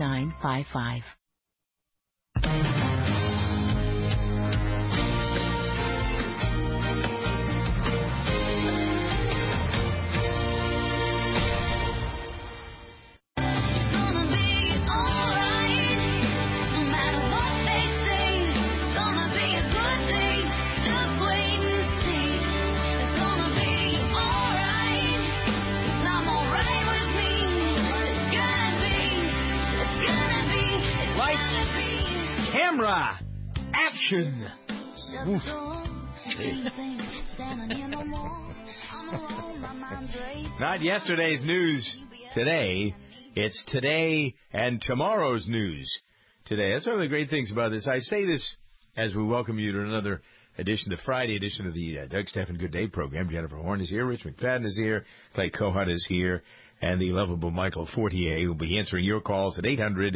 6955. Camera, action. Not yesterday's news today. It's today and tomorrow's news today. That's one of the great things about this. I say this as we welcome you to another edition, the Friday edition of the Doug Stephan Good Day program. Jennifer Horn is here. Rich McFadden is here. Clay Cohut is here. And the lovable Michael Fortier will be answering your calls at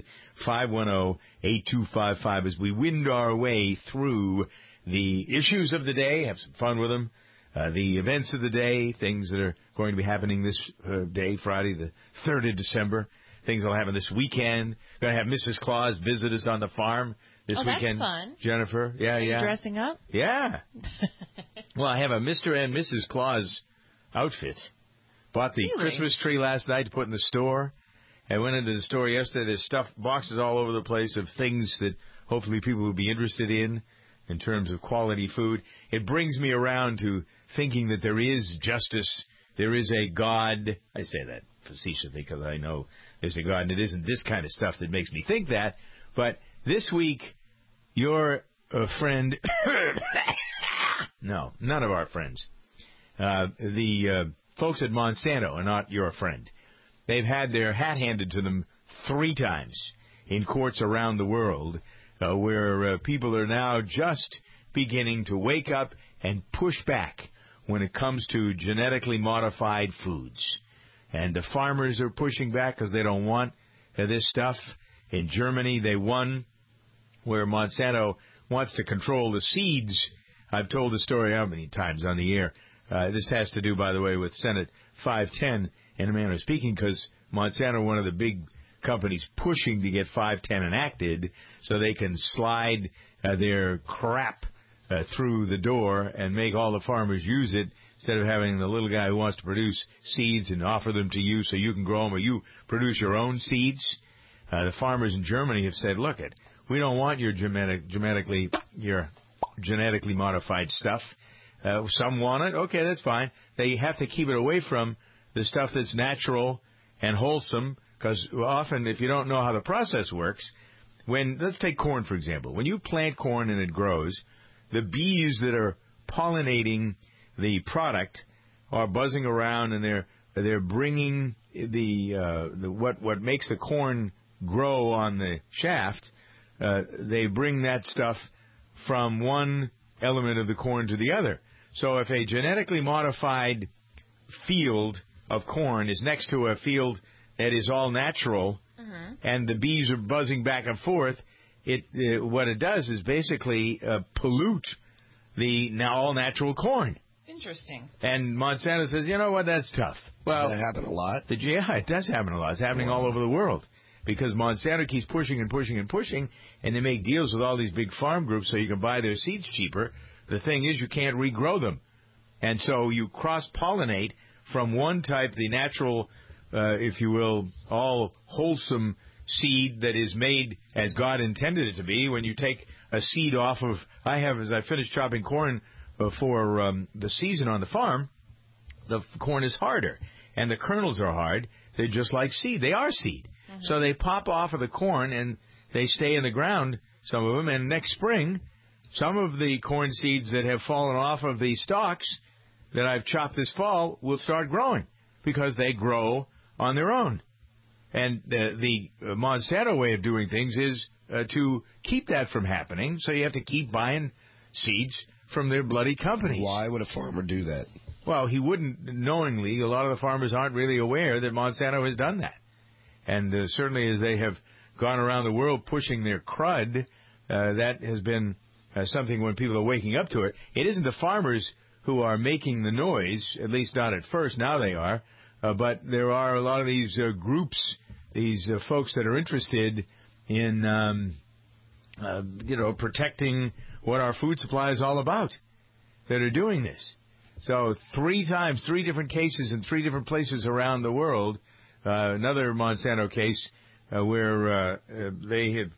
800-510-8255 as we wind our way through the issues of the day, have some fun with them, the events of the day, things that are going to be happening this day, Friday, the 3rd of December, things that will happen this weekend. Going to have Mrs. Claus visit us on the farm this weekend. That's fun. Jennifer, yeah. Are you dressing up? Yeah. Well, I have a Mr. and Mrs. Claus outfit. Bought the Christmas tree last night to put in the store. I went into the store yesterday. There's stuff, boxes all over the place of things that hopefully people will be interested in terms of quality food. It brings me around to thinking that there is justice. There is a God. I say that facetiously because I know there's a God, and it isn't this kind of stuff that makes me think that. But this week, your friend... No, none of our friends. Folks at Monsanto are not your friend. They've had their hat handed to them 3 times in courts around the world where people are now just beginning to wake up and push back when it comes to genetically modified foods. And the farmers are pushing back because they don't want this stuff. In Germany, they won where Monsanto wants to control the seeds. I've told the story how many times on the air. This has to do, by the way, with Senate 510 in a manner of speaking, because Monsanto, one of the big companies pushing to get 510 enacted so they can slide their crap through the door and make all the farmers use it instead of having the little guy who wants to produce seeds and offer them to you so you can grow them or you produce your own seeds. The farmers in Germany have said, look, we don't want your genetically modified stuff. Some want it. Okay, that's fine. They have to keep it away from the stuff that's natural and wholesome, because often, if you don't know how the process works, let's take corn, for example. When you plant corn and it grows, the bees that are pollinating the product are buzzing around, and they're bringing what makes the corn grow on the shaft. They bring that stuff from one element of the corn to the other. So if a genetically modified field of corn is next to a field that is all natural, and the bees are buzzing back and forth, what it does is basically pollute the now all natural corn. Interesting. And Monsanto says, you know what, that's tough. Well, does that happen a lot? Yeah, it does happen a lot. It's happening all over the world. Because Monsanto keeps pushing and pushing and pushing, and they make deals with all these big farm groups so you can buy their seeds cheaper. The thing is, you can't regrow them. And so you cross-pollinate from one type, the natural, if you will, all wholesome seed that is made as God intended it to be. When you take a seed off of, as I finished chopping corn for the season on the farm, the corn is harder, and the kernels are hard. They're just like seed. They are seed. So they pop off of the corn, and they stay in the ground, some of them, and next spring, some of the corn seeds that have fallen off of the stalks that I've chopped this fall will start growing because they grow on their own. And the Monsanto way of doing things is to keep that from happening, so you have to keep buying seeds from their bloody companies. Why would a farmer do that? Well, he wouldn't knowingly. A lot of the farmers aren't really aware that Monsanto has done that. And certainly as they have gone around the world pushing their crud, that has been something when people are waking up to it. It isn't the farmers who are making the noise, at least not at first. Now they are. But there are a lot of these groups these folks that are interested in, protecting what our food supply is all about that are doing this. So 3 different cases in 3 different places around the world. Another Monsanto case where they've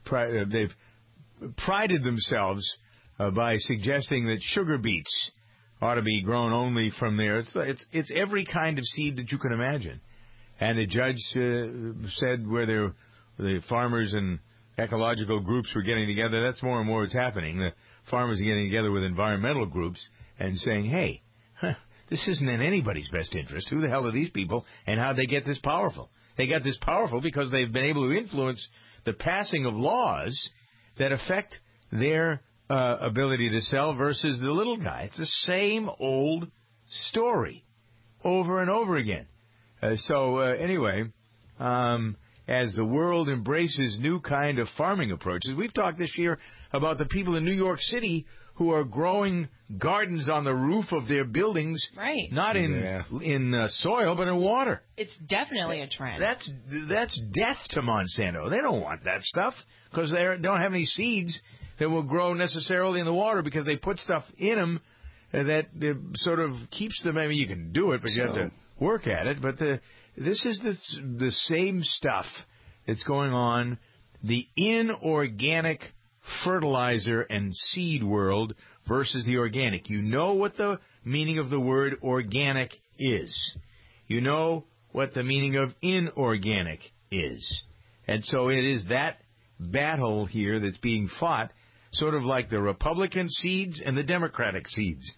prided themselves by suggesting that sugar beets ought to be grown only from there. It's every kind of seed that you can imagine. And the judge said where the farmers and ecological groups were getting together, that's more and more what's happening. The farmers are getting together with environmental groups and saying, hey, this isn't in anybody's best interest. Who the hell are these people, and how'd they get this powerful? They got this powerful because they've been able to influence the passing of laws that affect their ability to sell versus the little guy. It's the same old story over and over again. Anyway, as the world embraces new kind of farming approaches, we've talked this year about the people in New York City who are growing gardens on the roof of their buildings, right? Not in soil, but in water. It's definitely a trend. That's death to Monsanto. They don't want that stuff because they don't have any seeds that will grow necessarily in the water because they put stuff in them that sort of keeps them. I mean, you can do it, but you have to work at it. But this is the same stuff that's going on. The inorganic fertilizer and seed world versus the organic. You know what the meaning of the word organic is. You know what the meaning of inorganic is. And so it is that battle here that's being fought, sort of like the Republican seeds and the Democratic seeds.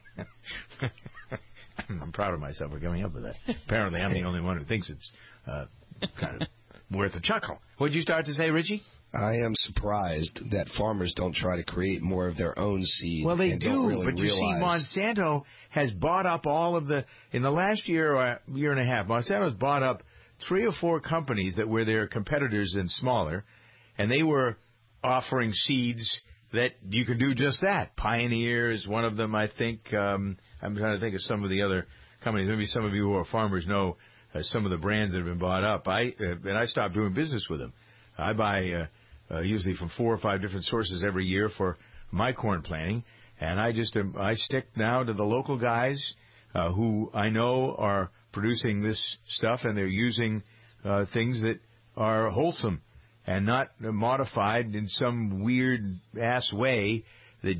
I'm proud of myself for coming up with that. Apparently I'm the only one who thinks it's kind of worth a chuckle. What did you start to say, Richie? I am surprised that farmers don't try to create more of their own seed. Well, they do, really but you see, Monsanto has bought up all of in the last year or year and a half, Monsanto has bought up 3 or 4 companies that were their competitors and smaller, and they were offering seeds that you can do just that. Pioneer is one of them, I think. I'm trying to think of some of the other companies. Maybe some of you who are farmers know some of the brands that have been bought up. I stopped doing business with them. I buy usually from 4 or 5 different sources every year for my corn planting, and I stick now to the local guys who I know are producing this stuff, and they're using things that are wholesome and not modified in some weird ass way that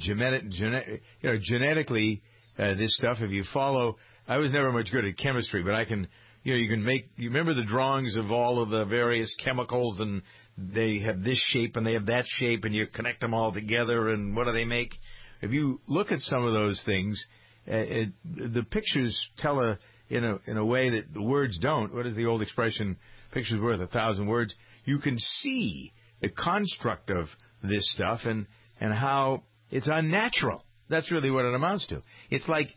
genetically this stuff. If you follow, I was never much good at chemistry, but I can. You can make. You remember the drawings of all of the various chemicals, and they have this shape and they have that shape, and you connect them all together, and what do they make? If you look at some of those things, the pictures tell in a way that the words don't. What is the old expression? Pictures worth 1,000 words. You can see the construct of this stuff and how it's unnatural. That's really what it amounts to. It's like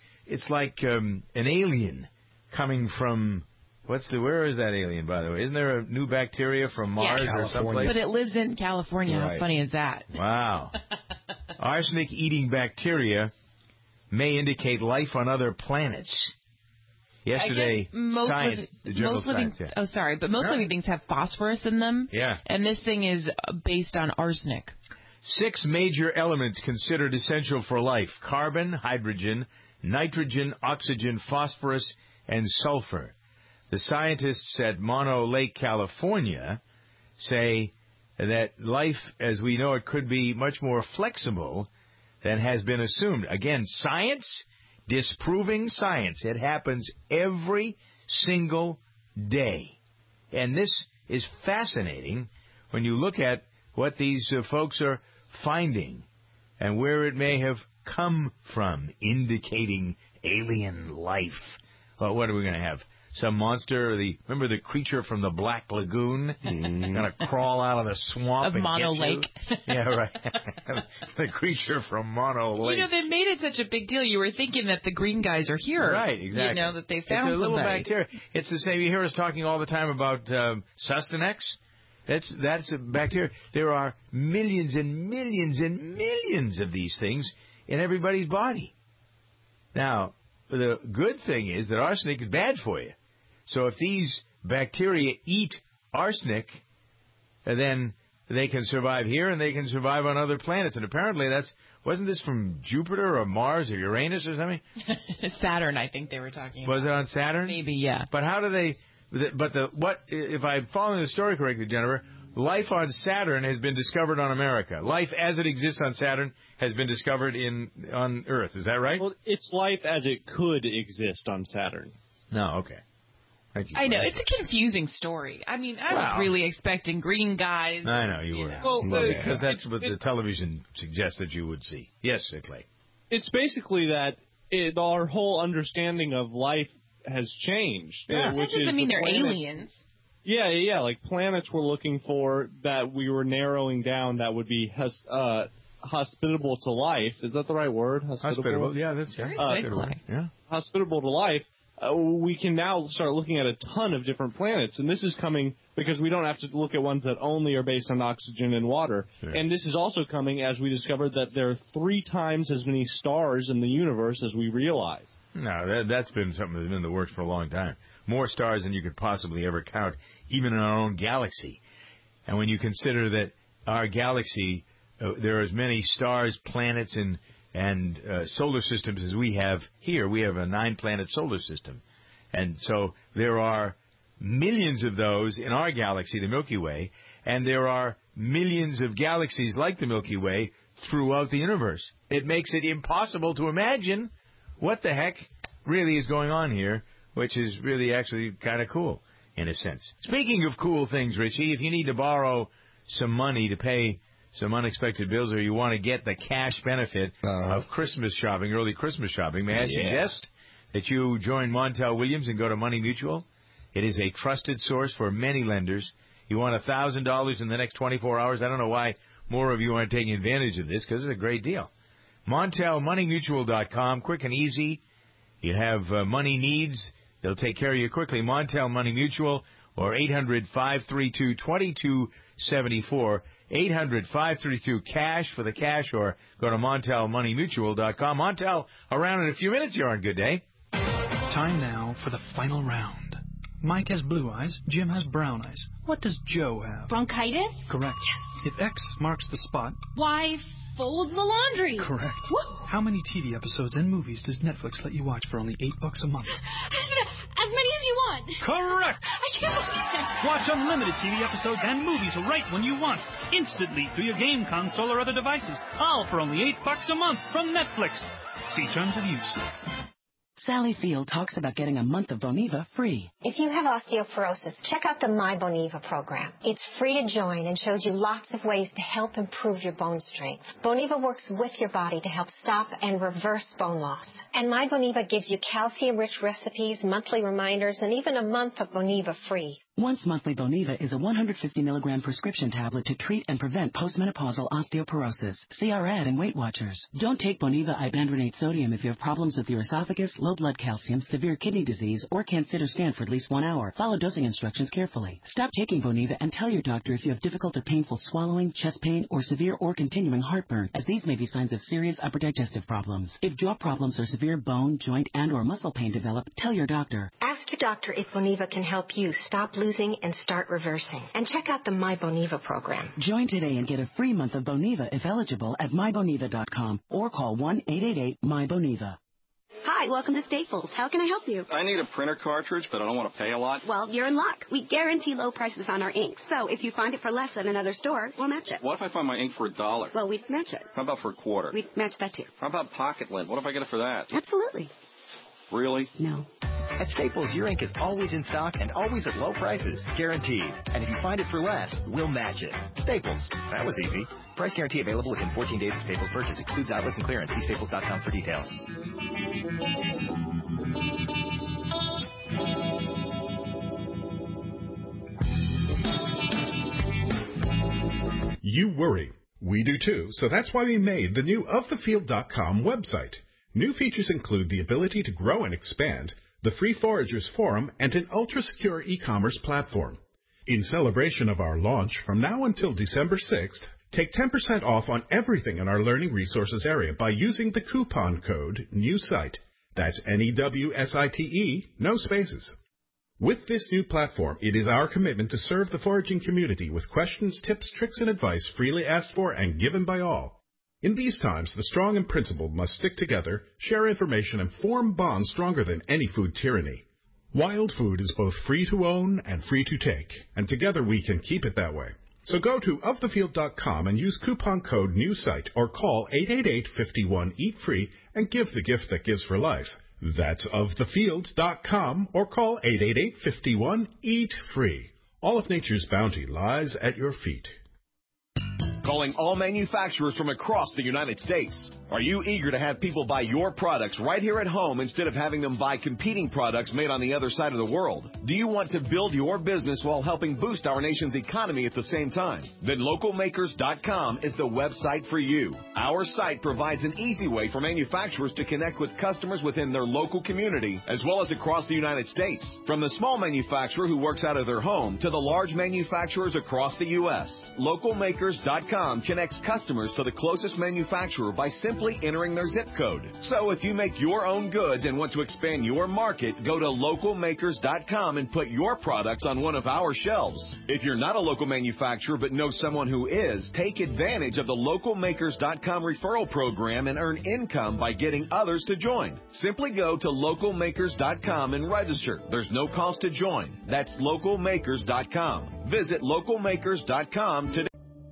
an alien coming from. Where is that alien, by the way? Isn't there a new bacteria from Mars or someplace? But it lives in California. Right. How funny is that? Wow. Arsenic-eating bacteria may indicate life on other planets. Yesterday, Science, the Journal of Science. Yeah. Oh, sorry, but most living things have phosphorus in them. Yeah. And this thing is based on arsenic. 6 major elements considered essential for life: carbon, hydrogen, nitrogen, oxygen, phosphorus, and sulfur. The scientists at Mono Lake, California, say that life as we know it could be much more flexible than has been assumed. Again, science disproving science. It happens every single day. And this is fascinating when you look at what these folks are finding and where it may have come from, indicating alien life. Well, what are we going to have? Some monster, remember the creature from the Black Lagoon? Going to crawl out of the swamp of and Mono get Lake. You? Yeah, right. The creature from Mono Lake. They made it such a big deal. You were thinking that the green guys are here. Right, exactly. That they found it's a little somebody. bacteria. It's the same. You hear us talking all the time about Sustanex. That's a bacteria. There are millions and millions and millions of these things in everybody's body. Now, the good thing is that arsenic is bad for you. So if these bacteria eat arsenic, then they can survive here and they can survive on other planets. And apparently wasn't this from Jupiter or Mars or Uranus or something? Saturn, I think they were talking about. Was it on Saturn? Maybe, yeah. But how do they, if I'm following the story correctly, Jennifer, life on Saturn has been discovered on America. Life as it exists on Saturn has been discovered on Earth. Is that right? Well, it's life as it could exist on Saturn. No, okay. I know. It's a confusing story. I mean, I was really expecting green guys. I know, you were. Well, because that's what the television suggests that you would see. Yes, Clay. It's basically that our whole understanding of life has changed. Yeah. Which that doesn't mean they're aliens. Yeah. Like planets we're looking for that we were narrowing down that would be hospitable to life. Is that the right word? Hospitable. Yeah, that's hospitable. Yeah. Hospitable to life. We can now start looking at a ton of different planets, and this is coming because we don't have to look at ones that only are based on oxygen and water. Sure. And this is also coming as we discovered that there are 3 times as many stars in the universe as we realize. No, that's been something that's been in the works for a long time. More stars than you could possibly ever count, even in our own galaxy. And when you consider that our galaxy, there are as many stars, planets, and solar systems as we have here. We have a 9-planet solar system. And so there are millions of those in our galaxy, the Milky Way, and there are millions of galaxies like the Milky Way throughout the universe. It makes it impossible to imagine what the heck really is going on here, which is really actually kind of cool in a sense. Speaking of cool things, Richie, if you need to borrow some money to pay some unexpected bills, or you want to get the cash benefit of Christmas shopping, early Christmas shopping, may I suggest that you join Montel Williams and go to Money Mutual? It is a trusted source for many lenders. You want $1,000 in the next 24 hours? I don't know why more of you aren't taking advantage of this, because it's a great deal. MontelMoneyMutual.com, quick and easy. You have money needs, they'll take care of you quickly. Montel Money Mutual, or 800-532-2274. 800-532-CASH for the cash, or go to MontelMoneyMutual.com. Montel, around in a few minutes here on Good Day. Time now for the final round. Mike has blue eyes, Jim has brown eyes. What does Joe have? Bronchitis? Correct. Yes. If X marks the spot... Y folds the laundry. Correct. Woo. How many TV episodes and movies does Netflix let you watch for only $8 a month? As many as you want. Correct. I can't believe it. Watch unlimited TV episodes and movies right when you want, instantly through your game console or other devices, all for only $8 a month from Netflix. See terms of use. Sally Field talks about getting a month of Boniva free. If you have osteoporosis, check out the My Boniva program. It's free to join and shows you lots of ways to help improve your bone strength. Boniva works with your body to help stop and reverse bone loss. And My Boniva gives you calcium-rich recipes, monthly reminders, and even a month of Boniva free. Once monthly Boniva is a 150-milligram prescription tablet to treat and prevent postmenopausal osteoporosis. See our ad in Weight Watchers. Don't take Boniva ibandronate sodium if you have problems with your esophagus, low blood calcium, severe kidney disease, or can't sit or stand for at least 1 hour. Follow dosing instructions carefully. Stop taking Boniva and tell your doctor if you have difficult or painful swallowing, chest pain, or severe or continuing heartburn, as these may be signs of serious upper digestive problems. If jaw problems or severe bone, joint, and or muscle pain develop, tell your doctor. Ask your doctor if Boniva can help you stop losing and start reversing. And check out the My Boniva program. Join today and get a free month of Boniva if eligible at myboniva.com or call 1-888-MY-BONIVA. Hi, welcome to Staples. How can I help you? I need a printer cartridge, but I don't want to pay a lot. Well, you're in luck. We guarantee low prices on our ink. So if you find it for less at another store, we'll match it. What if I find my ink for $1? Well, we'd match it. How about for $0.25? We'd match that too. How about pocket lint? What if I get it for that? Absolutely. Really? No. At Staples, your ink is always in stock and always at low prices. Guaranteed. And if you find it for less, we'll match it. Staples. That was easy. Price guarantee available within 14 days of Staples purchase. Excludes outlets and clearance. See staples.com for details. You worry. We do too, so that's why we made the new OfTheField.com website. New features include the ability to grow and expand, the Free Foragers Forum, and an ultra-secure e-commerce platform. In celebration of our launch, from now until December 6th, take 10% off on everything in our learning resources area by using the coupon code NEWSITE. That's NEWSITE, no spaces. With this new platform, it is our commitment to serve the foraging community with questions, tips, tricks, and advice freely asked for and given by all. In these times, the strong and principled must stick together, share information, and form bonds stronger than any food tyranny. Wild food is both free to own and free to take, and together we can keep it that way. So go to ofthefield.com and use coupon code NEWSITE or call 888-51-EAT-FREE and give the gift that gives for life. That's ofthefield.com or call 888-51-EAT-FREE. All of nature's bounty lies at your feet. Calling all manufacturers from across the United States. Are you eager to have people buy your products right here at home instead of having them buy competing products made on the other side of the world? Do you want to build your business while helping boost our nation's economy at the same time? Then localmakers.com is the website for you. Our site provides an easy way for manufacturers to connect with customers within their local community as well as across the United States. From the small manufacturer who works out of their home to the large manufacturers across the U.S. Localmakers.com connects customers to the closest manufacturer by simply entering their zip code. So if you make your own goods and want to expand your market, go to localmakers.com and put your products on one of our shelves. If you're not a local manufacturer but know someone who is, take advantage of the localmakers.com referral program and earn income by getting others to join. Simply go to localmakers.com and register. There's no cost to join. That's localmakers.com. Visit localmakers.com today.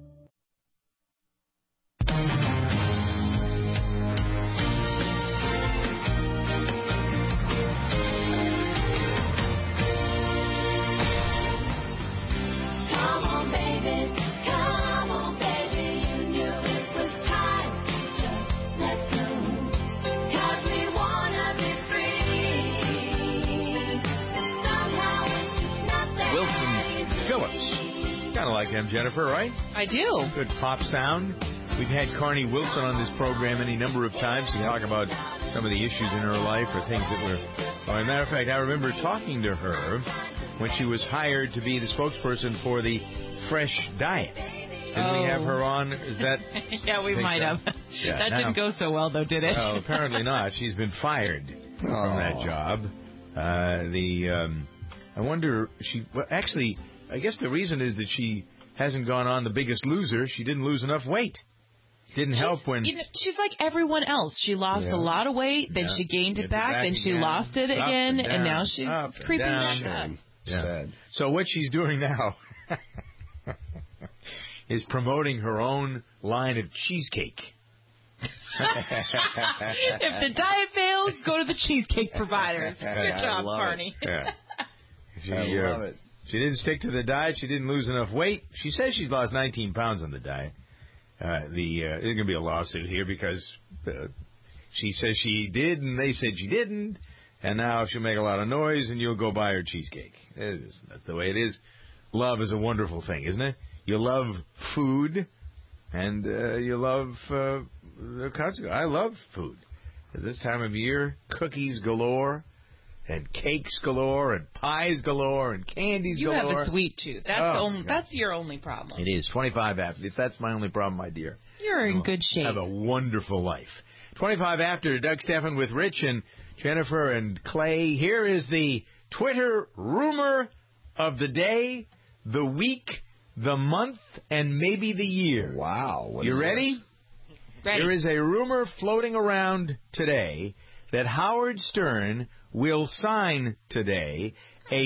Kind of like him, Jennifer, right? I do. Good pop sound. We've had Carney Wilson on this program any number of times to talk about some of the issues in her life or things that were... Well, as a matter of fact, I remember talking to her when she was hired to be the spokesperson for the Fresh Diet. Didn't we have her on? Is that... Yeah, we might have. Yeah, that didn't go so well, though, did it? No, apparently not. She's been fired from that job. I wonder... Well, actually... I guess the reason is that she hasn't gone on The Biggest Loser. She didn't lose enough weight. Didn't help when... she's like everyone else. She lost a lot of weight, then she gained it back, then she lost it again, and now she's creeping back up. Yeah. So what she's doing now is promoting her own line of cheesecake. If the diet fails, go to the cheesecake providers. Good job, Carney. Yeah. I love it. She didn't stick to the diet. She didn't lose enough weight. She says she's lost 19 pounds on the diet. There's going to be a lawsuit here because she says she did and they said she didn't. And now she'll make a lot of noise and you'll go buy her cheesecake. That's the way it is. Love is a wonderful thing, isn't it? You love food and you love the consequence. I love food. At this time of year, cookies galore. And cakes galore, and pies galore, and candies galore. You have a sweet tooth. That's your only problem. It is. 25 after. If that's my only problem, my dear. You're in good shape. Have a wonderful life. 25 after, Doug Stephan with Rich and Jennifer and Clay. Here is the Twitter rumor of the day, the week, the month, and maybe the year. Wow. You ready? Ready. There is a rumor floating around today that Howard Stern will sign today a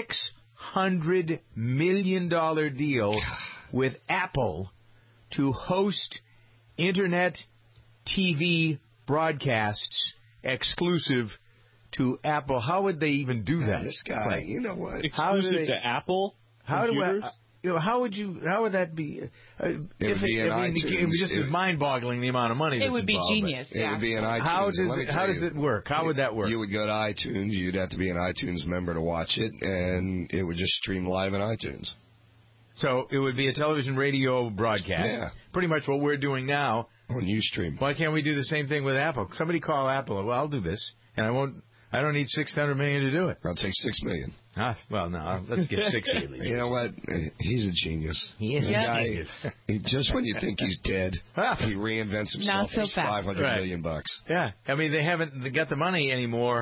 $600 million deal with Apple to host Internet TV broadcasts exclusive to Apple. How would they even do that? This guy, you know what? Exclusive to Apple computers? How would that be? It would be in iTunes. It was just mind-boggling the amount of money. It would be genius. It would be in iTunes. How does it work? How would that work? You would go to iTunes. You'd have to be an iTunes member to watch it, and it would just stream live in iTunes. So it would be a television radio broadcast. Yeah. Pretty much what we're doing now. On Ustream. Why can't we do the same thing with Apple? Somebody call Apple. Well, I'll do this, and I don't need $600 million to do it. I'll take $6 million. Well, no, let's get 60 at least. You know what? He's a genius. He is a genius. Just when you think he's dead, he reinvents himself. Not so fast. $500 million. Yeah, I mean they haven't got the money anymore,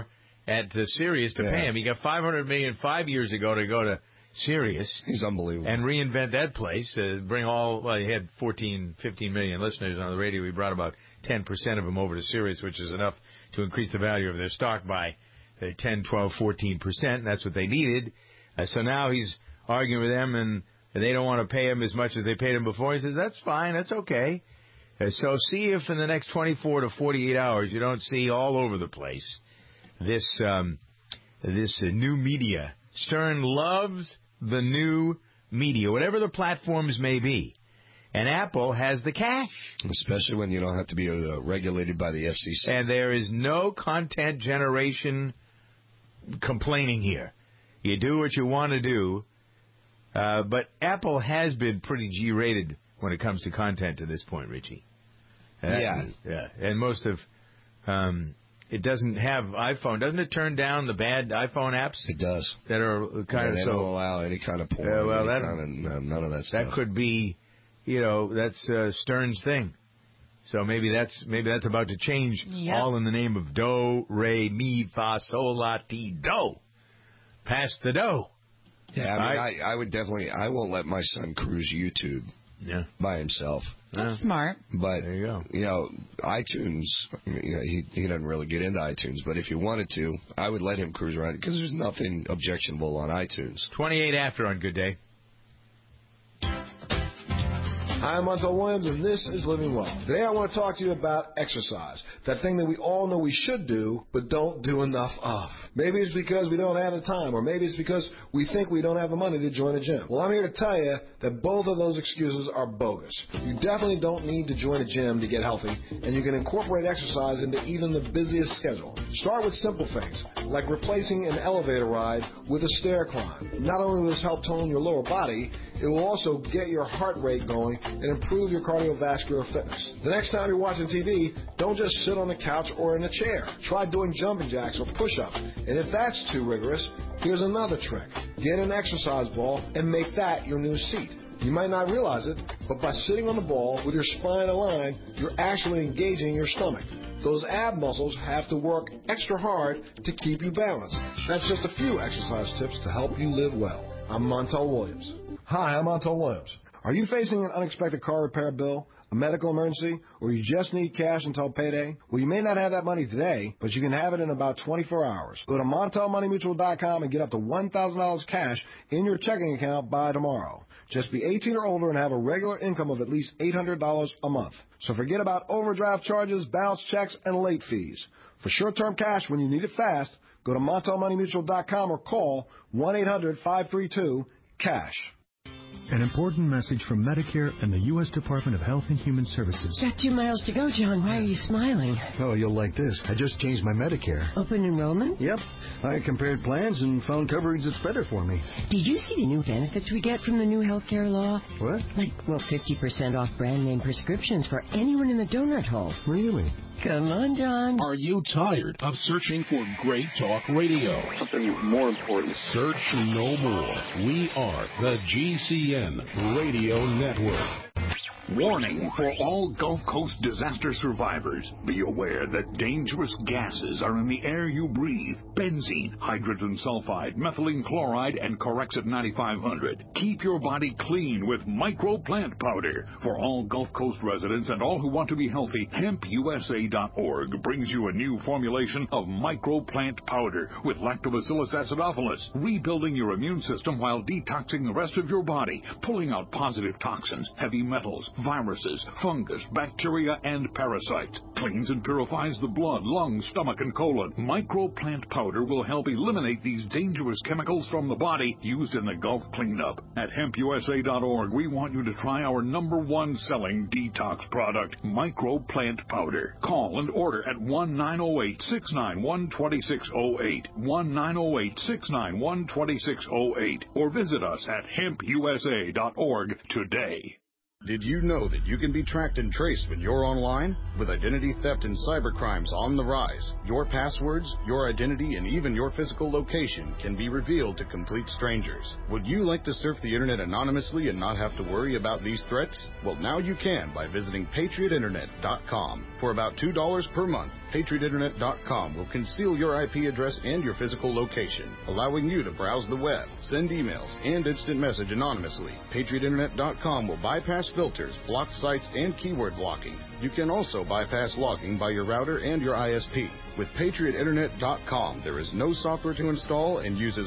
at Sirius to pay him. He got $500 million 5 years ago to go to Sirius. He's unbelievable. And reinvent that place. Bring he had 15 million listeners on the radio. We brought about 10% of them over to Sirius, which is enough to increase the value of their stock by 10, 12, 14%. And that's what they needed. So now he's arguing with them, and they don't want to pay him as much as they paid him before. He says, that's fine. That's okay. So see if in the next 24 to 48 hours you don't see all over the place this new media. Stern loves the new media, whatever the platforms may be. And Apple has the cash. Especially when you don't have to be regulated by the FCC. And there is no content generation complaining here. You do what you want to do. But Apple has been pretty G-rated when it comes to content to this point, Richie. Yeah. And most of... it doesn't have iPhone. Doesn't it turn down the bad iPhone apps? It does. That are kind of they don't allow any kind of porn. None of that stuff. That could be, that's Stern's thing. So maybe that's about to change. Yep. All in the name of do, re, mi, fa, sol, la, ti, do. Pass the dough. Yeah, I would definitely. I won't let my son cruise YouTube. Yeah. By himself. That's smart. But, there you go. iTunes, he doesn't really get into iTunes, but if you wanted to, I would let him cruise around because there's nothing objectionable on iTunes. 28 after on Good Day. Hi, I'm Montel Williams, and this is Living Well. Today I want to talk to you about exercise, that thing that we all know we should do, but don't do enough of. Maybe it's because we don't have the time, or maybe it's because we think we don't have the money to join a gym. Well, I'm here to tell you that both of those excuses are bogus. You definitely don't need to join a gym to get healthy, and you can incorporate exercise into even the busiest schedule. Start with simple things, like replacing an elevator ride with a stair climb. Not only will this help tone your lower body, it will also get your heart rate going and improve your cardiovascular fitness. The next time you're watching TV, don't just sit on the couch or in a chair. Try doing jumping jacks or push-ups. And if that's too rigorous, here's another trick. Get an exercise ball and make that your new seat. You might not realize it, but by sitting on the ball with your spine aligned, you're actually engaging your stomach. Those ab muscles have to work extra hard to keep you balanced. That's just a few exercise tips to help you live well. I'm Montel Williams. Hi, I'm Montel Williams. Are you facing an unexpected car repair bill, a medical emergency, or you just need cash until payday? Well, you may not have that money today, but you can have it in about 24 hours. Go to MontelMoneyMutual.com and get up to $1,000 cash in your checking account by tomorrow. Just be 18 or older and have a regular income of at least $800 a month. So forget about overdraft charges, bounce checks, and late fees. For short-term cash when you need it fast, go to MontelMoneyMutual.com or call 1-800-532-CASH. An important message from Medicare and the U.S. Department of Health and Human Services. Got 2 miles to go, John. Why are you smiling? Oh, you'll like this. I just changed my Medicare. Open enrollment? Yep. I compared plans and found coverage that's better for me. Did you see the new benefits we get from the new health care law? What? 50% off brand name prescriptions for anyone in the donut hole. Really? Come on, John. Are you tired of searching for great talk radio? Something more important. Search no more. We are the GCN Radio Network. Warning for all Gulf Coast disaster survivors. Be aware that dangerous gases are in the air you breathe. Benzene, hydrogen sulfide, methylene chloride, and Corexit 9500. Keep your body clean with microplant powder. For all Gulf Coast residents and all who want to be healthy, HempUSA.org brings you a new formulation of microplant powder with Lactobacillus acidophilus, rebuilding your immune system while detoxing the rest of your body, pulling out positive toxins, heavy metals, viruses, fungus, bacteria, and parasites. Cleans and purifies the blood, lungs, stomach, and colon. Microplant powder will help eliminate these dangerous chemicals from the body used in the Gulf cleanup. At HempUSA.org, we want you to try our #1 selling detox product, Microplant Powder. Call and order at 1-908-691-2608, 1-908-691-2608, or visit us at HempUSA.org today. Did you know that you can be tracked and traced when you're online? With identity theft and cybercrimes on the rise, your passwords, your identity, and even your physical location can be revealed to complete strangers. Would you like to surf the internet anonymously and not have to worry about these threats? Well, now you can by visiting PatriotInternet.com. For about $2 per month, PatriotInternet.com will conceal your IP address and your physical location, allowing you to browse the web, send emails, and instant message anonymously. PatriotInternet.com will bypass filters, block sites, and keyword blocking. You can also bypass logging by your router and your ISP. With PatriotInternet.com, there is no software to install and uses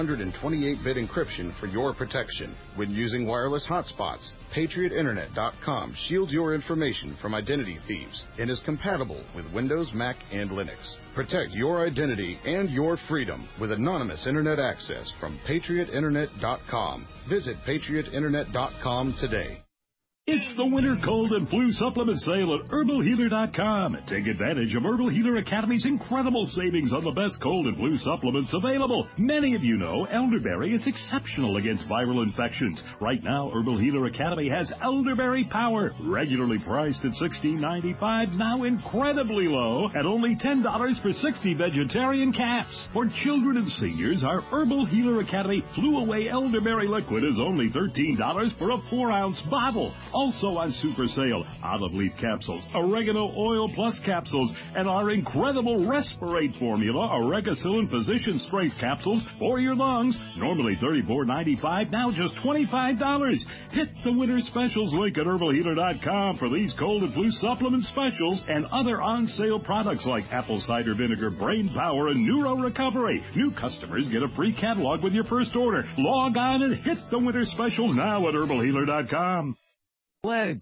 128-bit encryption for your protection. When using wireless hotspots, PatriotInternet.com shields your information from identity thieves and is compatible with Windows, Mac, and Linux. Protect your identity and your freedom with anonymous Internet access from PatriotInternet.com. Visit PatriotInternet.com today. It's the winter cold and flu supplement sale at HerbalHealer.com. Take advantage of Herbal Healer Academy's incredible savings on the best cold and flu supplements available. Many of you know elderberry is exceptional against viral infections. Right now, Herbal Healer Academy has Elderberry Power, regularly priced at $16.95, now incredibly low at only $10 for 60 vegetarian caps. For children and seniors, our Herbal Healer Academy Flu Away Elderberry Liquid is only $13 for a 4-ounce bottle. Also on super sale, olive leaf capsules, oregano oil plus capsules, and our incredible Respirate formula, Oregacillin Physician Strength capsules for your lungs. Normally $34.95, now just $25. Hit the winter specials link at HerbalHealer.com for these cold and flu supplement specials and other on-sale products like apple cider vinegar, brain power, and neuro recovery. New customers get a free catalog with your first order. Log on and hit the winter special now at HerbalHealer.com. Leg.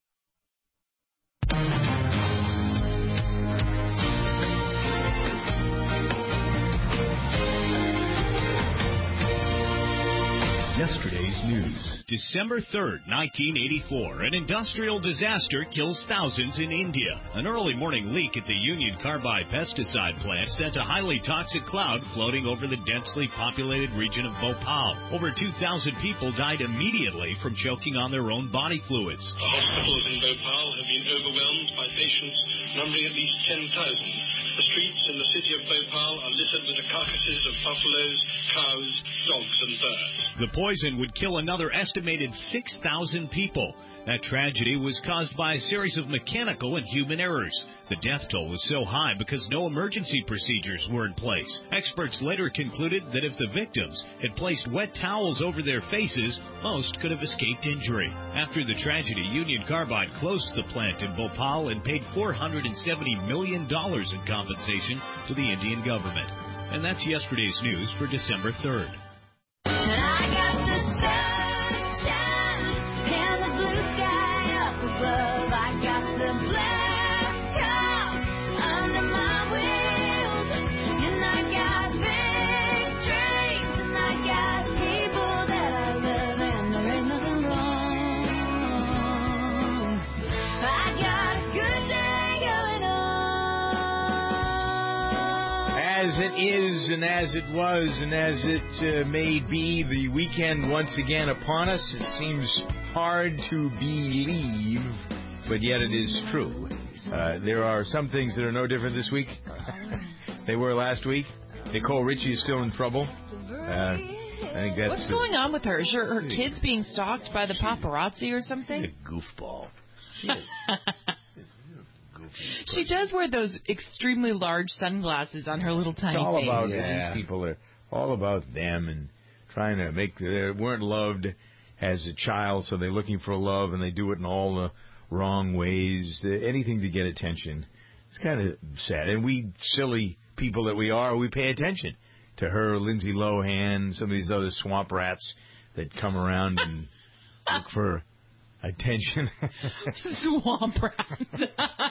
Yesterday's news. December 3rd, 1984, an industrial disaster kills thousands in India. An early morning leak at the Union Carbide pesticide plant sent a highly toxic cloud floating over the densely populated region of Bhopal. Over 2,000 people died immediately from choking on their own body fluids. The hospitals in Bhopal have been overwhelmed by patients numbering at least 10,000. The streets in the city of Bhopal are littered with the carcasses of buffaloes, cows, dogs, and birds. The poison would kill another estimated 6,000 people. That tragedy was caused by a series of mechanical and human errors. The death toll was so high because no emergency procedures were in place. Experts later concluded that if the victims had placed wet towels over their faces, most could have escaped injury. After the tragedy, Union Carbide closed the plant in Bhopal and paid $470 million in compensation to the Indian government. And that's yesterday's news for December 3rd. As it is, and as it was, and as it may be, the weekend once again upon us. It seems hard to believe, but yet it is true. There are some things that are no different this week. They were last week. Nicole Richie is still in trouble. I think that's... What's going on with her? Is her kids being stalked by the paparazzi or something? A goofball. She is. She does wear those extremely large sunglasses on her little tiny face. It's all about these people are all about them and trying to make they weren't loved as a child, so they're looking for love and they do it in all the wrong ways. Anything to get attention. It's kind of sad. And we silly people that we are, we pay attention to her, Lindsay Lohan, some of these other swamp rats that come around and look for attention. Swamp rats.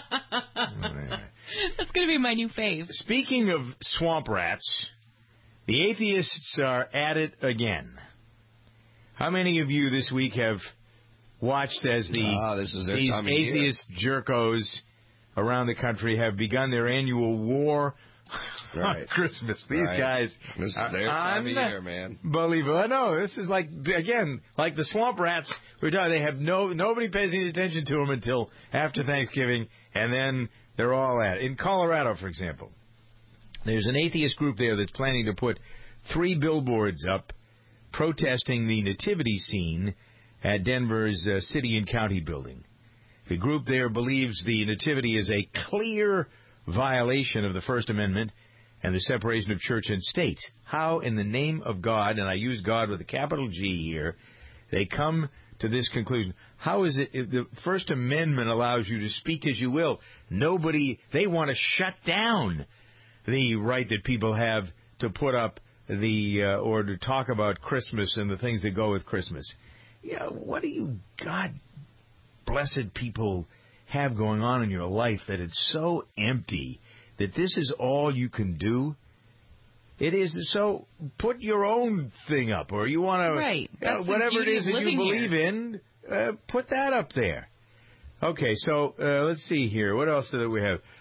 That's going to be my new fave. Speaking of swamp rats, the atheists are at it again. How many of you this week have watched as these atheist jerkos around the country have begun their annual war on Christmas. These guys. This is their time of year, man. Unbelievable. No, this is like the swamp rats. They have nobody pays any attention to them until after Thanksgiving, and then they're all at it. In Colorado, for example, there's an atheist group there that's planning to put 3 billboards up protesting the nativity scene at Denver's City and County building. The group there believes the nativity is a clear violation of the First Amendment and the separation of church and state. How in the name of God, and I use God with a capital G here, they come to this conclusion? How is it the First Amendment allows you to speak as you will? They want to shut down the right that people have to put up or to talk about Christmas and the things that go with Christmas. What do you, God blessed people, have going on in your life that it's so empty that this is all you can do? It is. So put your own thing up, or you want to, whatever it is that you believe in, put that up there. Okay, so let's see here. What else do we have?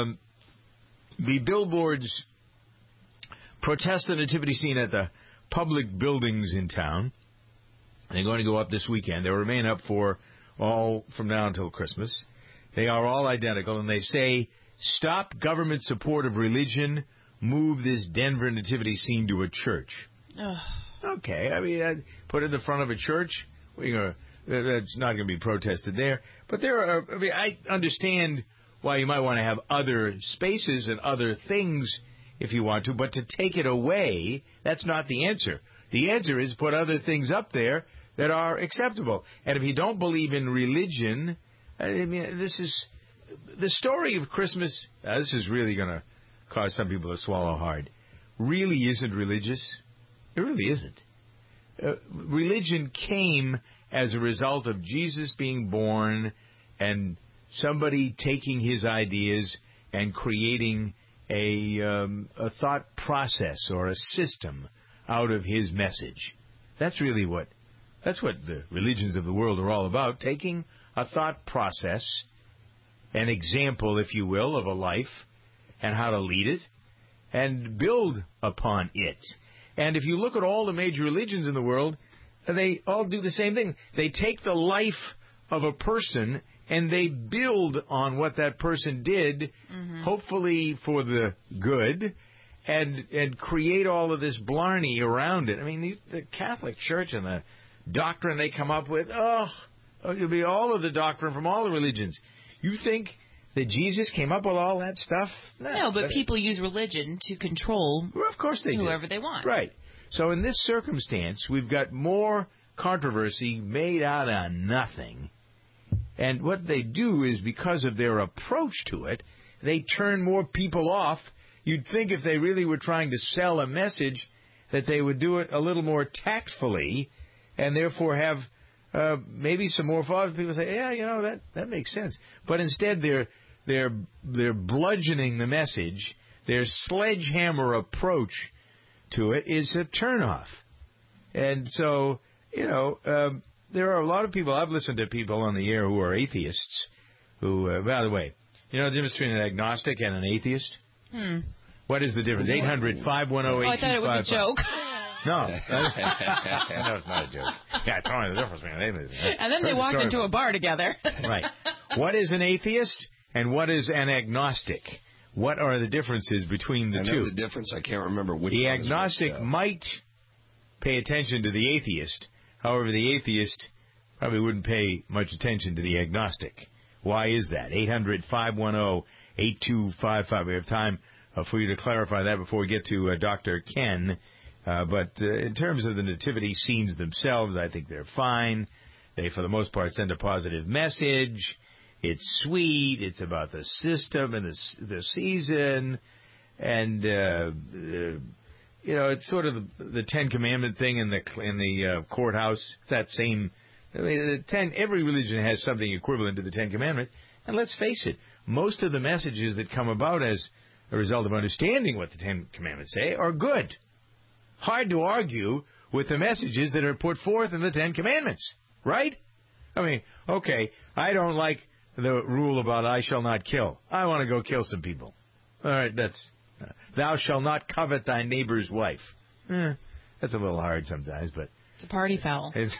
The billboards protest the nativity scene at the public buildings in town. They're going to go up this weekend. They'll remain up for all from now until Christmas. They are all identical, and they say, stop government support of religion, move this Denver nativity scene to a church. Okay, I mean, put it in the front of a church. That's not going to be protested there. But I understand why you might want to have other spaces and other things if you want to, but to take it away, that's not the answer. The answer is put other things up there that are acceptable. And if you don't believe in religion, I mean, this is the story of Christmas. This is really going to cause some people to swallow hard. Really isn't religious. It really isn't. Religion came as a result of Jesus being born and somebody taking his ideas and creating a thought process or a system out of his message. That's what the religions of the world are all about, taking a thought process, an example, if you will, of a life and how to lead it and build upon it. And if you look at all the major religions in the world, they all do the same thing. They take the life of a person and they build on what that person did, hopefully for the good, and create all of this blarney around it. I mean, the Catholic Church and the doctrine they come up with, it'll be all of the doctrine from all the religions. You think that Jesus came up with all that stuff? No, but people use religion to control of course they whoever they want. Right. So in this circumstance, we've got more controversy made out of nothing. And what they do is, because of their approach to it, they turn more people off. You'd think if they really were trying to sell a message that they would do it a little more tactfully and therefore have maybe some more followers. People say, yeah, that makes sense. But instead they're bludgeoning the message. Their sledgehammer approach to it is a turnoff. And so, there are a lot of people, I've listened to people on the air who are atheists, who, by the way, you know the difference between an agnostic and an atheist? What is the difference? 800-510-8255. I thought it was a joke. No. No, it's not a joke. Yeah, it's only the difference between an atheist. And then they walked into a bar together. Right. What is an atheist and what is an agnostic? What are the differences between the two? I know the difference. I can't remember which The one agnostic might pay attention to the atheist. However, the atheist probably wouldn't pay much attention to the agnostic. Why is that? 800-510-8255. We have time for you to clarify that before we get to Dr. Ken. But in terms of the nativity scenes themselves, I think they're fine. They, for the most part, send a positive message. It's sweet. It's about the system and the season. And, it's sort of the Ten Commandment thing in the courthouse. That same... every religion has something equivalent to the Ten Commandments. And let's face it, most of the messages that come about as a result of understanding what the Ten Commandments say are good. Hard to argue with the messages that are put forth in the Ten Commandments, right? I mean, okay, I don't like the rule about I shall not kill. I want to go kill some people. All right, that's Thou shalt not covet thy neighbor's wife. That's a little hard sometimes, but... It's a party foul. You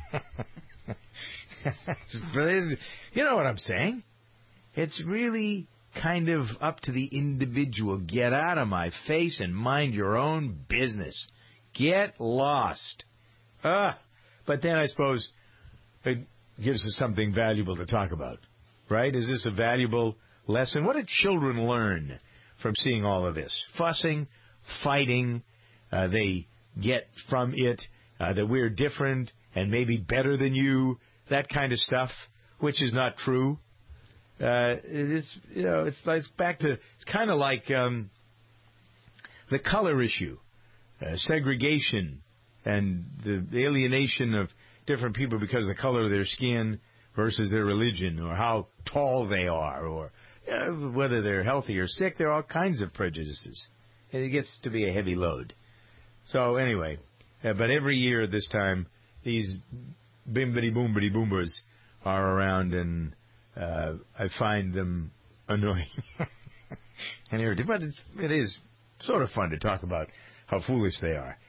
know what I'm saying? It's really kind of up to the individual. Get out of my face and mind your own business. Get lost. But then I suppose it gives us something valuable to talk about, right? Is this a valuable lesson? What do children learn from seeing all of this? Fussing, fighting, they get from it that we're different and maybe better than you, that kind of stuff, which is not true. It's back to, it's kind of like the color issue, segregation, and the alienation of different people because of the color of their skin versus their religion, or how tall they are, or whether they're healthy or sick. There are all kinds of prejudices, and it gets to be a heavy load. So anyway, but every year at this time, these bimbity-boombity-boombers are around, and I find them annoying and irritating. But it is sort of fun to talk about how foolish they are.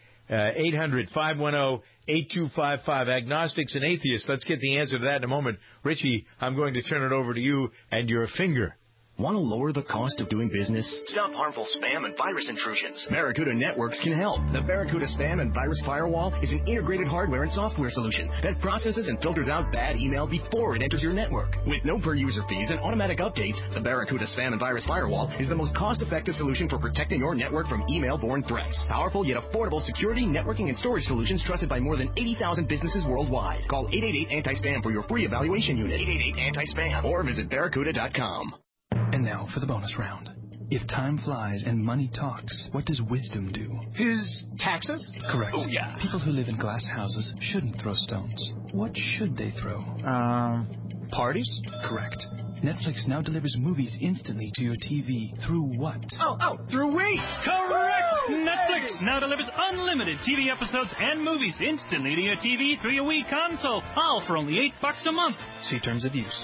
800-510-8255, agnostics and atheists. Let's get the answer to that in a moment. Richie, I'm going to turn it over to you and your finger. Want to lower the cost of doing business? Stop harmful spam and virus intrusions. Barracuda Networks can help. The Barracuda Spam and Virus Firewall is an integrated hardware and software solution that processes and filters out bad email before it enters your network. With no per-user fees and automatic updates, the Barracuda Spam and Virus Firewall is the most cost-effective solution for protecting your network from email-borne threats. Powerful yet affordable security, networking, and storage solutions trusted by more than 80,000 businesses worldwide. Call 888-ANTI-SPAM for your free evaluation unit. 888-ANTI-SPAM or visit barracuda.com. And now for the bonus round. If time flies and money talks, what does wisdom do? His taxes? Correct. Oh, yeah. People who live in glass houses shouldn't throw stones. What should they throw? Parties? Correct. Netflix now delivers movies instantly to your TV. Through what? Through Wii! Correct! Netflix now delivers unlimited TV episodes and movies instantly to your TV through your Wii console, all for only $8 a month. See terms of use.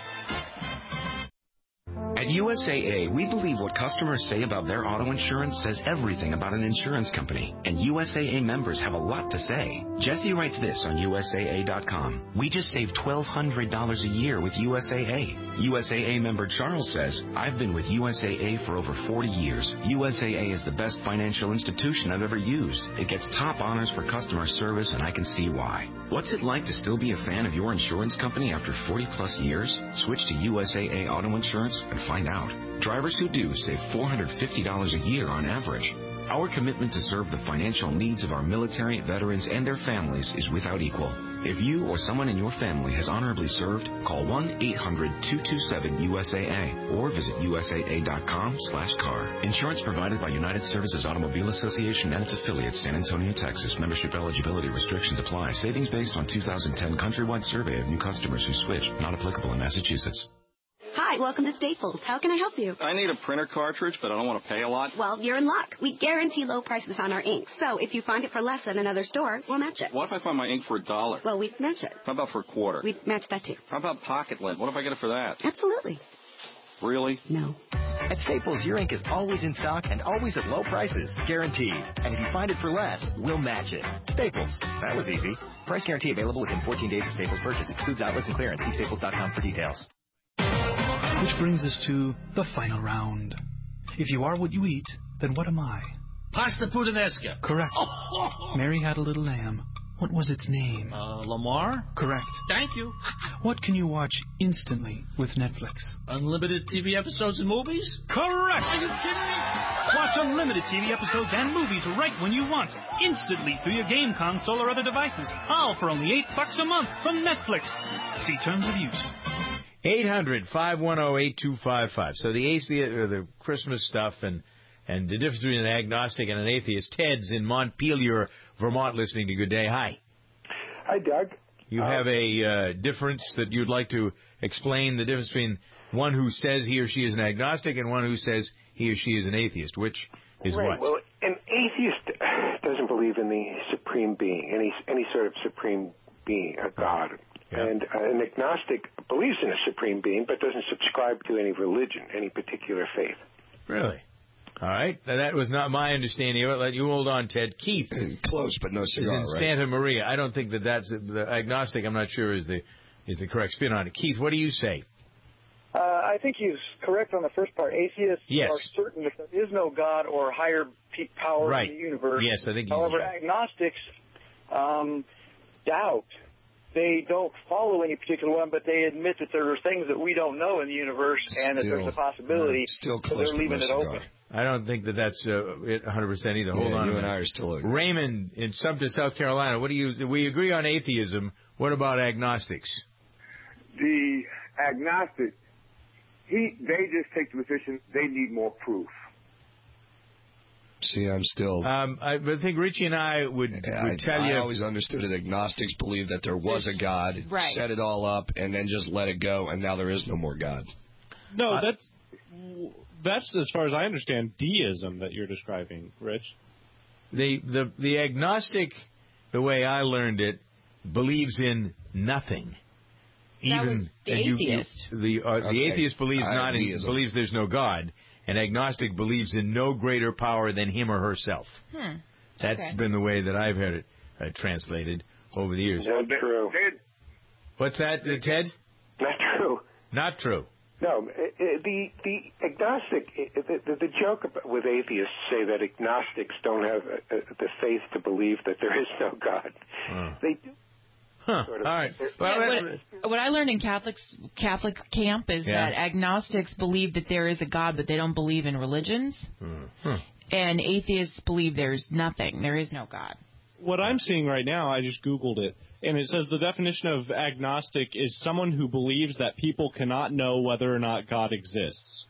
At USAA, we believe what customers say about their auto insurance says everything about an insurance company, and USAA members have a lot to say. Jesse writes this on USAA.com. We just saved $1,200 a year with USAA. USAA member Charles says, I've been with USAA for over 40 years. USAA is the best financial institution I've ever used. It gets top honors for customer service, and I can see why. What's it like to still be a fan of your insurance company after 40-plus years? Switch to USAA Auto Insurance and find out. Drivers who do save $450 a year on average. Our commitment to serve the financial needs of our military, veterans, and their families is without equal. If you or someone in your family has honorably served, call 1-800-227-USAA or visit USAA.com/car. Insurance provided by United Services Automobile Association and its affiliates, San Antonio, Texas. Membership eligibility restrictions apply. Savings based on 2010 countrywide survey of new customers who switched. Not applicable in Massachusetts. Hi, welcome to Staples. How can I help you? I need a printer cartridge, but I don't want to pay a lot. Well, you're in luck. We guarantee low prices on our ink. So if you find it for less than another store, we'll match it. What if I find my ink for $1? Well, we'd match it. How about for $0.25? We'd match that too. How about pocket lint? What if I get it for that? Absolutely. Really? No. At Staples, your ink is always in stock and always at low prices. Guaranteed. And if you find it for less, we'll match it. Staples. That was easy. Price guarantee available within 14 days of Staples purchase. Excludes outlets and clearance. See staples.com for details. Which brings us to the final round. If you are what you eat, then what am I? Pasta puttanesca. Correct. Mary had a little lamb. What was its name? Lamar? Correct. Thank you. What can you watch instantly with Netflix? Unlimited TV episodes and movies? Correct! Are you kidding me? Watch unlimited TV episodes and movies right when you want, instantly through your game console or other devices, all for only $8 a month from Netflix. See terms of use. 800-510-8255. So the Christmas stuff and the difference between an agnostic and an atheist. Ted's in Montpelier, Vermont, listening to Good Day. Hi. Hi, Doug. You have a difference that you'd like to explain, the difference between one who says he or she is an agnostic and one who says he or she is an atheist. Which is what? Well, an atheist doesn't believe in the supreme being, any sort of supreme being, a God. Yeah. And an agnostic believes in a supreme being but doesn't subscribe to any religion, any particular faith. Really? All right. Now, that was not my understanding of it. Let you hold on, Ted. Keith. Close, but no cigar, is in Santa Maria. I don't think that's the agnostic. I'm not sure is the correct spin on it. Keith, what do you say? I think he's correct on the first part. Atheists yes. are certain that there is no God or higher power in the universe. Yes, I think. However, agnostics doubt. They don't follow any particular one, but they admit that there are things that we don't know in the universe and that there's a possibility. Still so they're leaving it open. I don't think that's 100% either. Hold on. You and I are still agree. Raymond in Sumter, South Carolina. What do you? We agree on atheism. What about agnostics? The agnostic, they just take the position they need more proof. See, I'm still... I think Richie and I would tell you... I always understood that agnostics believed that there was a God, set it all up, and then just let it go, and now there is no more God. No, that's as far as I understand, deism that you're describing, Rich. The agnostic, the way I learned it, believes in nothing. That was the atheist. The atheist believes there's no God. An agnostic believes in no greater power than him or herself. That's been the way that I've heard it translated over the years. Not true. What's that, Ted? Not true. Not true. No, the agnostic, the joke with atheists say that agnostics don't have the faith to believe that there is no God. They do. Sort of. All right. Well, what I learned in Catholic camp is that agnostics believe that there is a God, but they don't believe in religions. And atheists believe there's nothing. There is no God. What I'm seeing right now, I just Googled it, and it says the definition of agnostic is someone who believes that people cannot know whether or not God exists.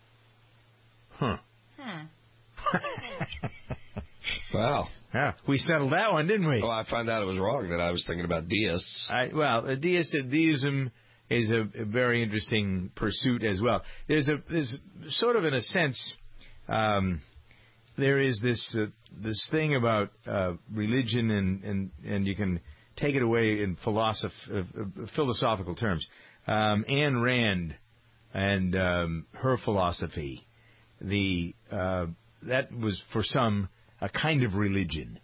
Wow. Yeah, we settled that one, didn't we? Well, I found out it was wrong, that I was thinking about deists. Deism is a very interesting pursuit as well. There's sort of, in a sense, there is this thing about religion, and you can take it away in philosophical terms. Ayn Rand and her philosophy, that was for some a kind of religion.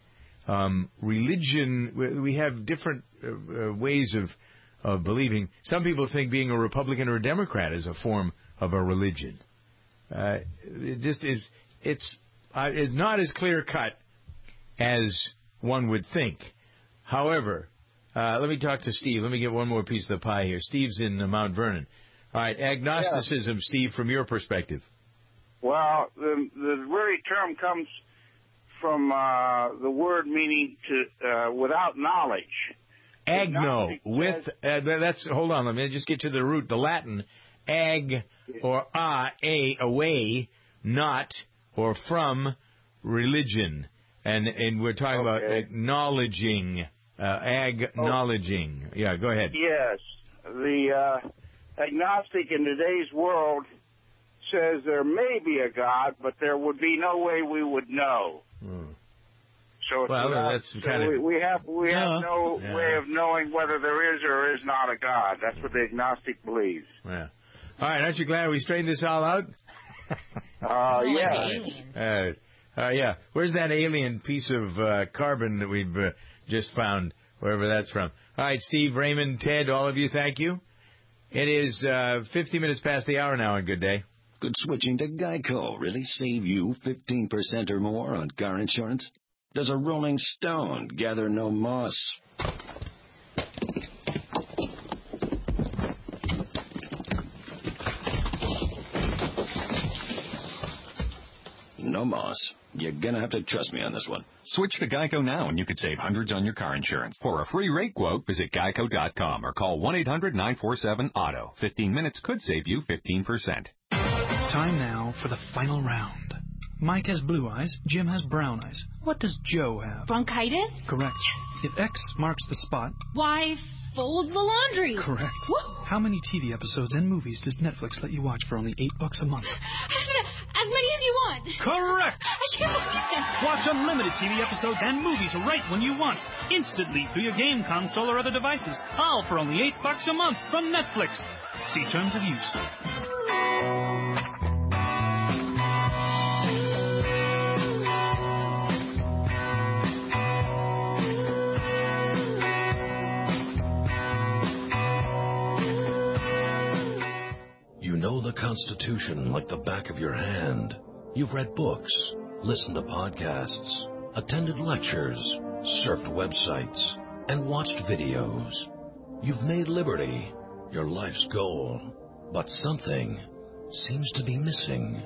We have different ways of believing. Some people think being a Republican or a Democrat is a form of a religion. It just is. It's not as clear cut as one would think. However, let me talk to Steve. Let me get one more piece of the pie here. Steve's in Mount Vernon. All right, agnosticism, Steve, from your perspective. Well, the very term comes from the word meaning to without knowledge. Agno, that's, hold on, let me just get to the root, the Latin, ag, or away, not, or from, religion. And we're talking about acknowledging, acknowledging. Yeah, go ahead. Yes. The agnostic in today's world says there may be a God, but there would be no way we would know. So we have no way of knowing whether there is or is not a God. That's what the agnostic believes. Yeah. All right, aren't you glad we straightened this all out? Yeah. Where's that alien piece of carbon that we've just found, wherever that's from? All right, Steve, Raymond, Ted, all of you, thank you. It is 50 minutes past the hour now, and good day. Could switching to Geico really save you 15% or more on car insurance? Does a rolling stone gather no moss? No moss. You're gonna have to trust me on this one. Switch to Geico now and you could save hundreds on your car insurance. For a free rate quote, visit geico.com or call 1-800-947-AUTO. 15 minutes could save you 15%. Time now for the final round. Mike has blue eyes, Jim has brown eyes. What does Joe have? Bronchitis? Correct. Yes. If X marks the spot... Y folds the laundry. Correct. Woo! How many TV episodes and movies does Netflix let you watch for only $8 a month? As many as you want. Correct. I can't believe that. Watch unlimited TV episodes and movies right when you want, instantly through your game console or other devices, all for only $8 a month from Netflix. See terms of use. the Constitution like the back of your hand. You've read books, listened to podcasts, attended lectures, surfed websites, and watched videos. You've made liberty your life's goal, but something seems to be missing.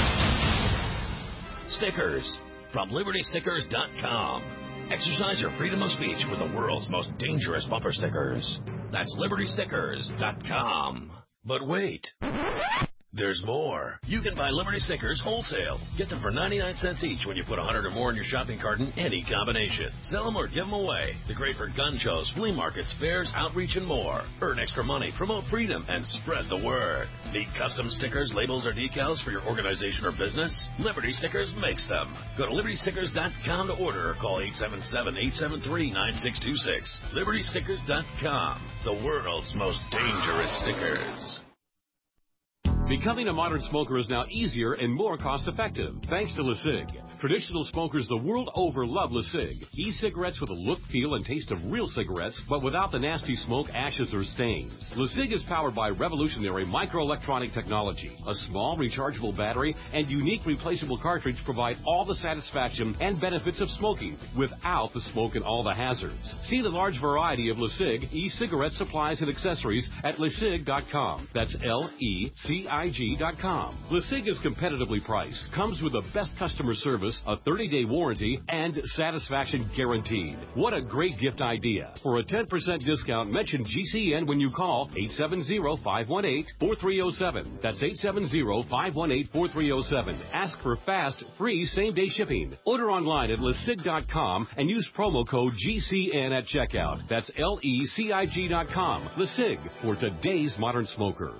Stickers from LibertyStickers.com. Exercise your freedom of speech with the world's most dangerous bumper stickers. That's LibertyStickers.com. But wait, there's more. You can buy Liberty Stickers wholesale. Get them for 99 cents each when you put 100 or more in your shopping cart in any combination. Sell them or give them away. They're great for gun shows, flea markets, fairs, outreach, and more. Earn extra money, promote freedom, and spread the word. Need custom stickers, labels, or decals for your organization or business? Liberty Stickers makes them. Go to LibertyStickers.com to order or call 877-873-9626. LibertyStickers.com. The world's most dangerous stickers. Becoming a modern smoker is now easier and more cost-effective, thanks to LeSig. Traditional smokers the world over love LeSig. E-cigarettes with a look, feel, and taste of real cigarettes, but without the nasty smoke, ashes, or stains. LeSig is powered by revolutionary microelectronic technology. A small, rechargeable battery and unique replaceable cartridge provide all the satisfaction and benefits of smoking, without the smoke and all the hazards. See the large variety of LeSig e-cigarette supplies and accessories at LeSig.com. That's LECIG.com. LeSig is competitively priced, comes with the best customer service, a 30-day warranty, and satisfaction guaranteed. What a great gift idea. For a 10% discount, mention GCN when you call 870-518-4307. That's 870-518-4307. Ask for fast, free, same-day shipping. Order online at LeSig.com and use promo code GCN at checkout. That's LECIG.com. LeSig, for today's modern smoker.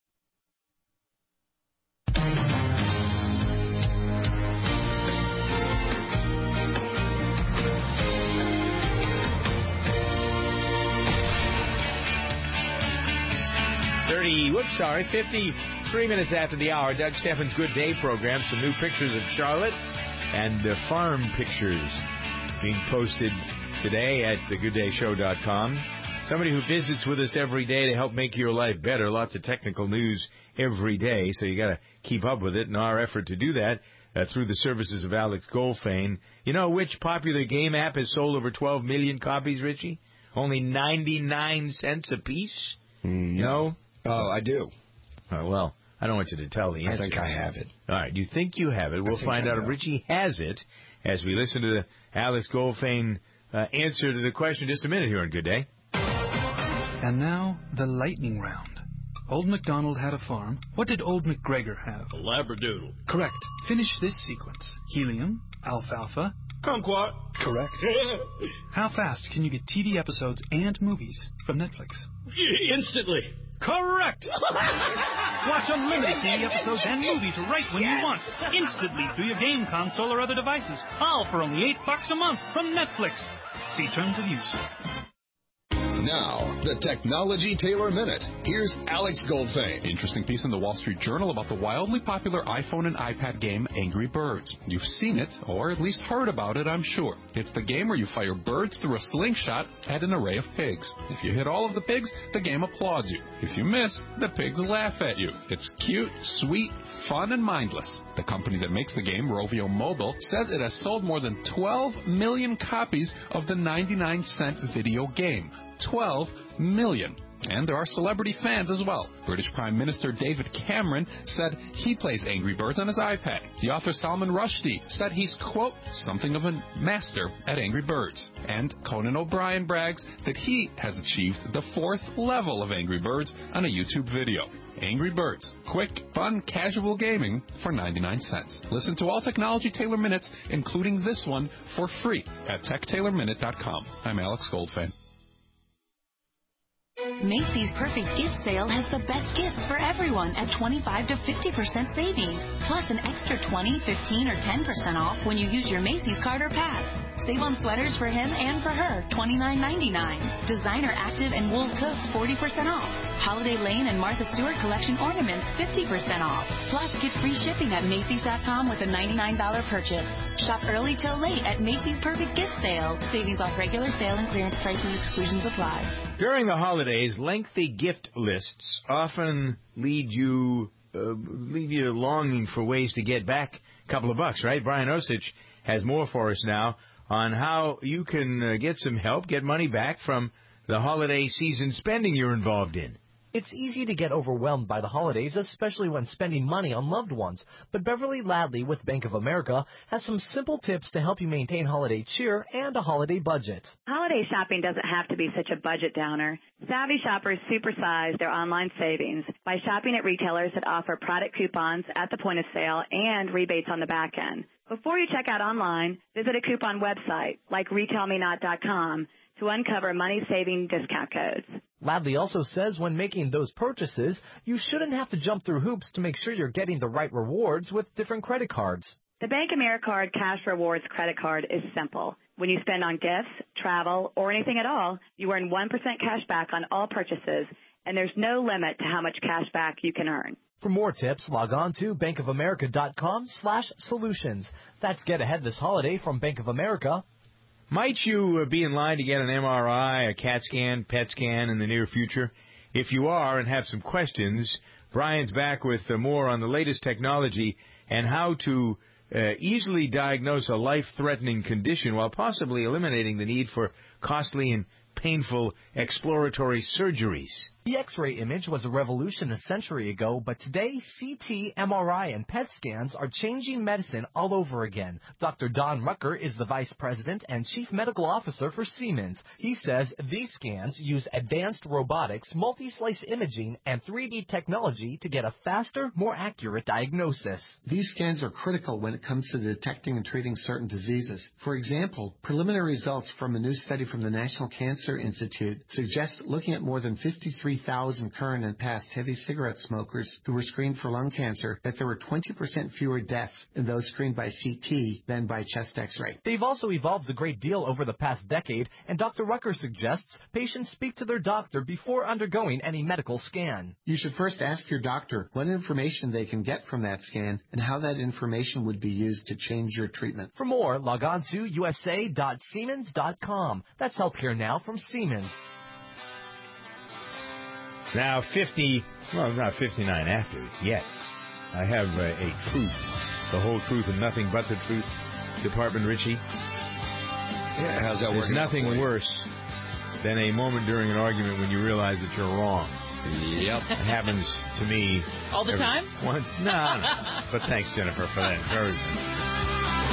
Whoops, sorry, 53 minutes after the hour. Doug Steffen's Good Day program. Some new pictures of Charlotte and farm pictures being posted today at thegooddayShow.com. Somebody who visits with us every day to help make your life better. Lots of technical news every day, so you got to keep up with it. And our effort to do that through the services of Alex Goldfein. You know which popular game app has sold over 12 million copies, Richie? Only 99 cents a piece? No? Oh, I do. Oh, well, I don't want you to tell the answer. I think I have it. All right, you think you have it. We'll find out if Richie has it as we listen to the Alex Goldfein answer to the question just a minute here on Good Day. And now, the lightning round. Old MacDonald had a farm. What did Old MacGregor have? A Labradoodle. Correct. Finish this sequence. Helium, alfalfa, kumquat. Correct. How fast can you get TV episodes and movies from Netflix? Instantly. Correct! Watch unlimited TV episodes and movies right when you want, instantly through your game console or other devices, all for only $8 a month from Netflix. See terms of use. Now, the Technology Taylor Minute. Here's Alex Goldfein. Interesting piece in the Wall Street Journal about the wildly popular iPhone and iPad game Angry Birds. You've seen it, or at least heard about it, I'm sure. It's the game where you fire birds through a slingshot at an array of pigs. If you hit all of the pigs, the game applauds you. If you miss, the pigs laugh at you. It's cute, sweet, fun, and mindless. The company that makes the game, Rovio Mobile, says it has sold more than 12 million copies of the 99-cent video game. 12 million. And there are celebrity fans as well. British Prime Minister David Cameron said he plays Angry Birds on his iPad. The author Salman Rushdie said he's, quote, something of a master at Angry Birds. And Conan O'Brien brags that he has achieved the 4th level of Angry Birds on a YouTube video. Angry Birds. Quick, fun, casual gaming for 99 cents. Listen to all Technology Taylor Minutes, including this one, for free at TechTaylorMinute.com. I'm Alex Goldfein. Macy's Perfect Gift Sale has the best gifts for everyone at 25 to 50% savings, plus an extra 20, 15, or 10% off when you use your Macy's card or pass. Save on sweaters for him and for her, $29.99. Designer active and wool coats, 40% off. Holiday Lane and Martha Stewart collection ornaments, 50% off. Plus, get free shipping at Macy's.com with a $99 purchase. Shop early till late at Macy's Perfect Gift Sale. Savings off regular sale and clearance prices. Exclusions apply. During the holidays, lengthy gift lists often lead you leave you longing for ways to get back a couple of bucks, right? Brian Osich has more for us now on how you can get some help, get money back from the holiday season spending you're involved in. It's easy to get overwhelmed by the holidays, especially when spending money on loved ones. But Beverly Ladley with Bank of America has some simple tips to help you maintain holiday cheer and a holiday budget. Holiday shopping doesn't have to be such a budget downer. Savvy shoppers supersize their online savings by shopping at retailers that offer product coupons at the point of sale and rebates on the back end. Before you check out online, visit a coupon website like RetailMeNot.com to uncover money-saving discount codes. Ladley also says when making those purchases, you shouldn't have to jump through hoops to make sure you're getting the right rewards with different credit cards. The Bank AmeriCard Cash Rewards credit card is simple. When you spend on gifts, travel, or anything at all, you earn 1% cash back on all purchases, and there's no limit to how much cash back you can earn. For more tips, log on to bankofamerica.com/solutions. That's get ahead this holiday from Bank of America. Might you be in line to get an MRI, a CAT scan, PET scan in the near future? If you are and have some questions, Brian's back with more on the latest technology and how to easily diagnose a life-threatening condition while possibly eliminating the need for costly and painful exploratory surgeries. The X-ray image was a revolution a century ago, but today CT, MRI, and PET scans are changing medicine all over again. Dr. Don Rucker is the Vice President and Chief Medical Officer for Siemens. He says these scans use advanced robotics, multi-slice imaging, and 3D technology to get a faster, more accurate diagnosis. These scans are critical when it comes to detecting and treating certain diseases. For example, preliminary results from a new study from the National Cancer Institute suggest looking at more than 53,000 current and past heavy cigarette smokers who were screened for lung cancer that there were 20% fewer deaths in those screened by CT than by chest X-ray. They've also evolved a great deal over the past decade, and Dr. Rucker suggests patients speak to their doctor before undergoing any medical scan. You should first ask your doctor what information they can get from that scan and how that information would be used to change your treatment. For more, log on to usa.siemens.com. That's Healthcare Now from Siemens. Now, not 59 after yet. I have a truth, the whole truth and nothing but the truth, Department Richie. Yeah, how's that working? There's nothing worse than a moment during an argument when you realize that you're wrong. Yep. It happens to me. All the time? Once. No. But thanks, Jennifer, for that encouragement.